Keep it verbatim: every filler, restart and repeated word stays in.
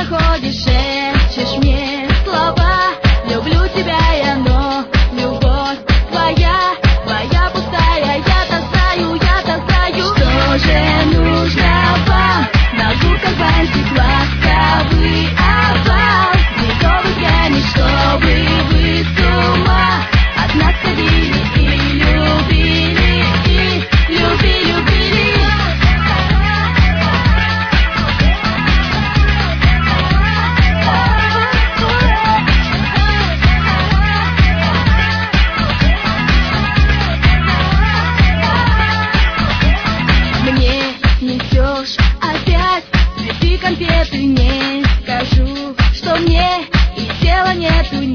подходишь, шепчешь мне слова. Люблю тебя я, но любовь твоя, твоя пустая. Я-то знаю, я-то знаю, что же нужно вам. На звуках бантик ласковый овал, медовый пряник, чтобы вы с ума от нас ходили и любили, и любили, любили. Мне несешь опять цветы, конфеты, не скажу, что мне и дела нету.